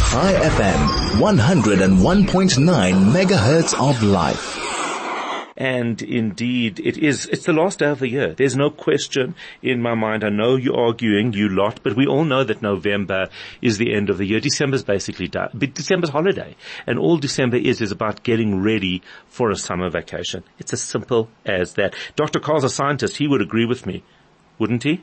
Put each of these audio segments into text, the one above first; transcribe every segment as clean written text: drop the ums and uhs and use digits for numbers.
High FM, 101.9 megahertz of life. And indeed, it's the last day of the year. There's no question in my mind. I know you're arguing, you lot, but we all know that November is the end of the year. December's basically done. But December's holiday. And all December is about getting ready for a summer vacation. It's as simple as that. Dr. Carl's a scientist. He would agree with me, wouldn't he?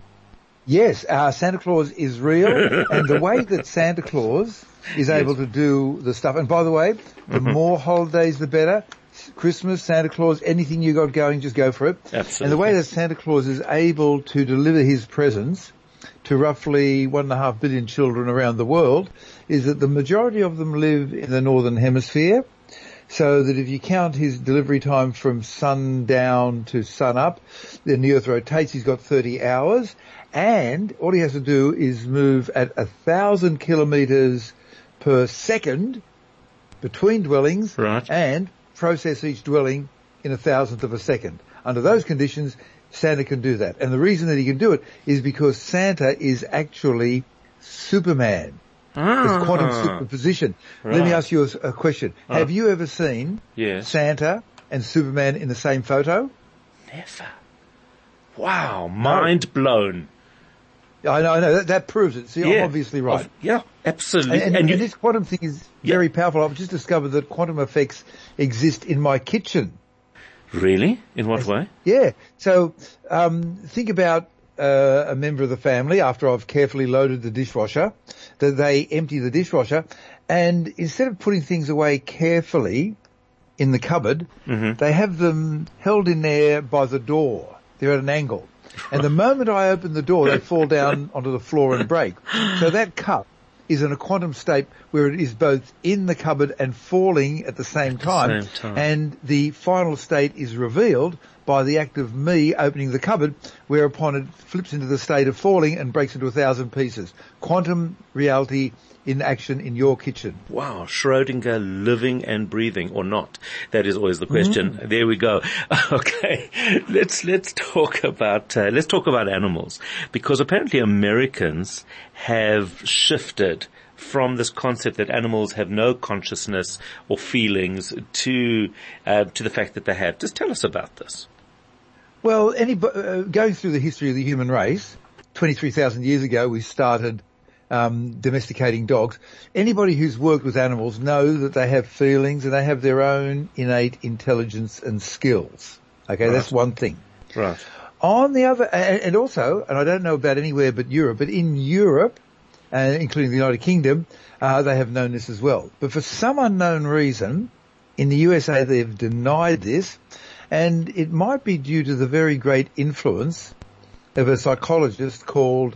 Yes, Santa Claus is real, and the way that Santa Claus is able to do the stuff, and by the way, the more holidays the better. Christmas, Santa Claus, anything you got going, just go for it. Absolutely. And the way that Santa Claus is able to deliver his presents to roughly 1.5 billion children around the world is that the majority of them live in the northern hemisphere, so that if you count his delivery time from sundown to sunup, then the Earth rotates, he's got 30 hours, and all he has to do is move at 1,000 kilometres per second between dwellings, right, and process each dwelling in 1,000th of a second. Under those conditions, Santa can do that. And the reason that he can do it is because Santa is actually Superman. It's quantum superposition. Right. Let me ask you a question. Have you ever seen Santa and Superman in the same photo? Never. Wow, mind blown. I know. That proves it. See, I'm obviously right. Yeah, absolutely. And this quantum thing is very powerful. I've just discovered that quantum effects exist in my kitchen. Really? In what way? Yeah. So think about a member of the family, after I've carefully loaded the dishwasher, that they empty the dishwasher, and instead of putting things away carefully in the cupboard, they have them held in there by the door. They're at an angle. And the moment I open the door, they fall down onto the floor and break. So that cup is in a quantum state where it is both in the cupboard and falling at the same time. And the final state is revealed by the act of me opening the cupboard, whereupon it flips into the state of falling and breaks into 1,000 pieces. Quantum reality in action in your kitchen. Wow, Schrödinger living and breathing, or not? That is always the question. There we go. Okay, let's talk about animals, because apparently Americans have shifted from this concept that animals have no consciousness or feelings to the fact that they have. Just tell us about this. Well, going through the history of the human race, 23,000 years ago we started domesticating dogs. Anybody who's worked with animals know that they have feelings and they have their own innate intelligence and skills. Okay, right. That's one thing. Right. On the other, and also, and I don't know about anywhere but Europe, but in Europe, including the United Kingdom, they have known this as well. But for some unknown reason, in the USA they've denied this, and it might be due to the very great influence of a psychologist called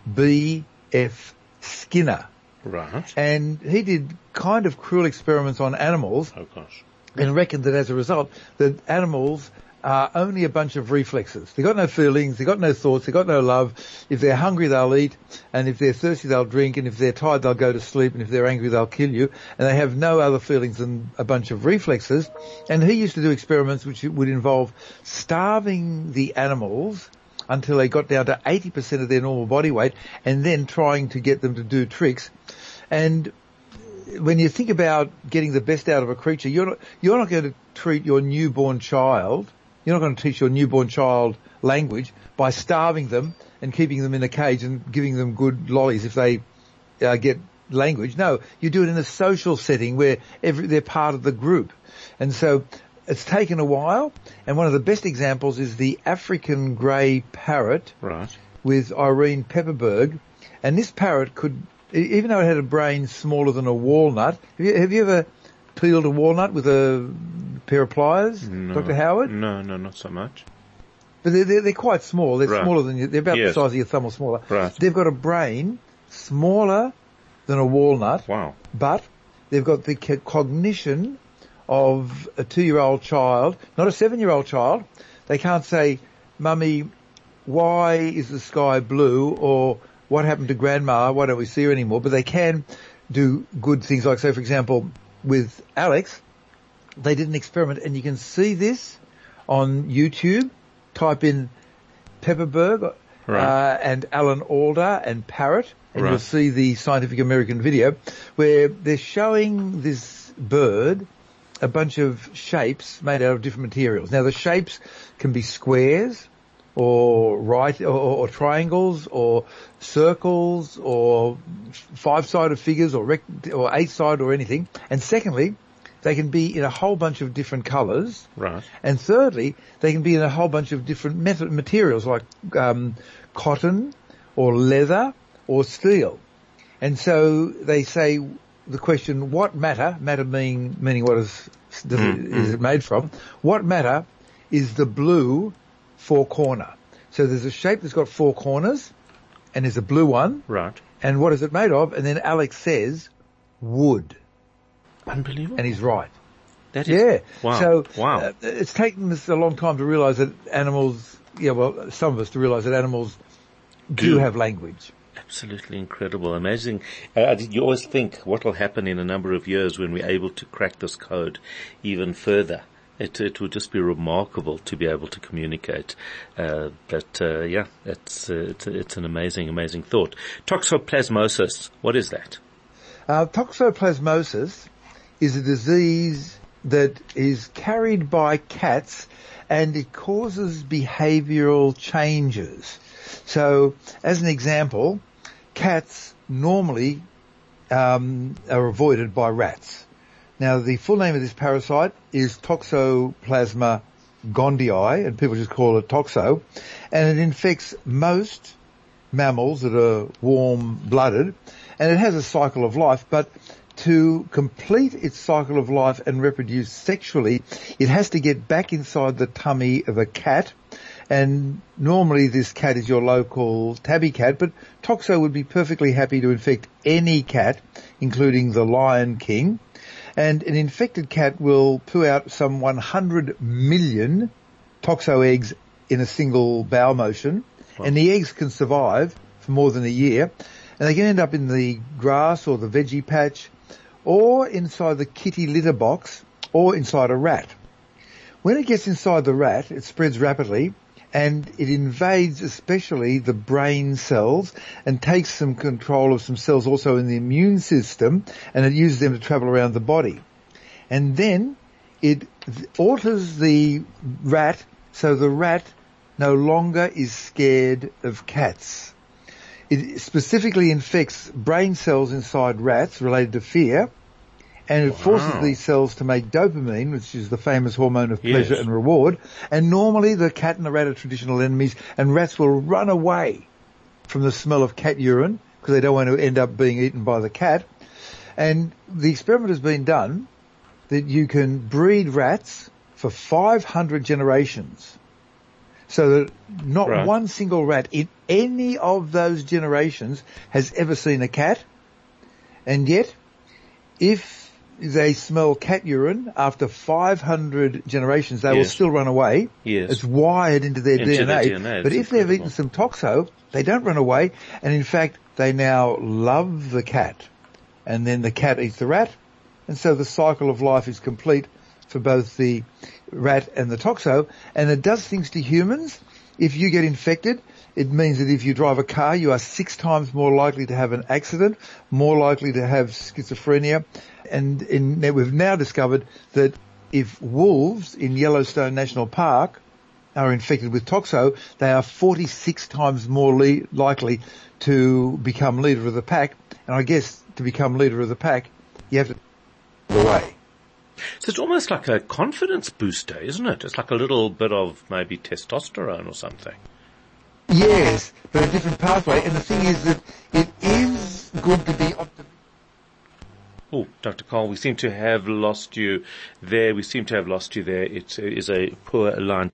B.F. Skinner. Right. And he did kind of cruel experiments on animals. Oh gosh. And reckoned that as a result, that animals are only a bunch of reflexes. They've got no feelings, they've got no thoughts, they've got no love. If they're hungry, they'll eat, and if they're thirsty, they'll drink, and if they're tired, they'll go to sleep, and if they're angry, they'll kill you. And they have no other feelings than a bunch of reflexes. And he used to do experiments which would involve starving the animals until they got down to 80% of their normal body weight, and then trying to get them to do tricks. And when you think about getting the best out of a creature, you're not going to treat your newborn child, you're not going to teach your newborn child language by starving them and keeping them in a cage and giving them good lollies if they get language. No, you do it in a social setting where they're part of the group. And so it's taken a while, and one of the best examples is the African grey parrot, right, with Irene Pepperberg. And this parrot could, even though it had a brain smaller than a walnut, have you ever peeled a walnut with a pair of pliers, no, Dr. Howard? No, not so much. But they're quite small. They're right. smaller than you. They're about the size of your thumb or smaller. Right. They've got a brain smaller than a walnut. Wow. But they've got the cognition of a 2-year-old child, not a 7-year-old child. They can't say, "Mummy, why is the sky blue?" or "What happened to Grandma? Why don't we see her anymore?" But they can do good things, like, say, for example, with Alex, they did an experiment, and you can see this on YouTube. Type in Pepperberg, and Alan Alda and Parrot, and you'll see the Scientific American video where they're showing this bird a bunch of shapes made out of different materials. Now the shapes can be squares or or triangles or circles or five-sided figures or eight-sided or anything. And secondly, they can be in a whole bunch of different colours. Right. And thirdly, they can be in a whole bunch of different materials like cotton or leather or steel. And so they say the question, what matter meaning what is it made from? What matter is the blue four-corner? So there's a shape that's got four corners, and there's a blue one. Right. And what is it made of? And then Alex says, wood. Unbelievable. And he's right. That is, wow. So wow. It's taken us a long time to realise that animals, some of us to realise that animals do have language. Absolutely incredible, amazing. You always think what will happen in a number of years when we're able to crack this code even further. It would just be remarkable to be able to communicate. It's an amazing thought. Toxoplasmosis, what is that? Toxoplasmosis is a disease that is carried by cats, and it causes behavioural changes. So, as an example, cats normally are avoided by rats. Now, the full name of this parasite is Toxoplasma gondii, and people just call it toxo, and it infects most mammals that are warm-blooded, and it has a cycle of life, but to complete its cycle of life and reproduce sexually, it has to get back inside the tummy of a cat. And normally this cat is your local tabby cat, but Toxo would be perfectly happy to infect any cat, including the Lion King. And an infected cat will poo out some 100 million Toxo eggs in a single bowel motion. Wow. And the eggs can survive for more than a year. And they can end up in the grass or the veggie patch, or inside the kitty litter box, or inside a rat. When it gets inside the rat, it spreads rapidly, and it invades especially the brain cells and takes some control of some cells also in the immune system, and it uses them to travel around the body. And then it alters the rat so the rat no longer is scared of cats. It specifically infects brain cells inside rats related to fear, and it forces these cells to make dopamine, which is the famous hormone of pleasure and reward. And normally the cat and the rat are traditional enemies, and rats will run away from the smell of cat urine because they don't want to end up being eaten by the cat. And the experiment has been done that you can breed rats for 500 generations, so that not one single rat in any of those generations has ever seen a cat. And yet, if they smell cat urine after 500 generations, they will still run away. Yes. It's wired into their DNA. But if they've eaten some toxo, they don't run away. And in fact, they now love the cat. And then the cat eats the rat. And so the cycle of life is complete for both the rat and the toxo. And it does things to humans. If you get infected, it means that if you drive a car, you are 6 times more likely to have an accident, more likely to have schizophrenia. And we've now discovered that if wolves in Yellowstone National Park are infected with toxo, they are 46 times more likely to become leader of the pack. And I guess to become leader of the pack, you have to away. So it's almost like a confidence booster, isn't it? It's like a little bit of maybe testosterone or something. Yes, but a different pathway. And the thing is that it is good to be optimistic. Oh, Dr. Cole, we seem to have lost you there. It is a poor line.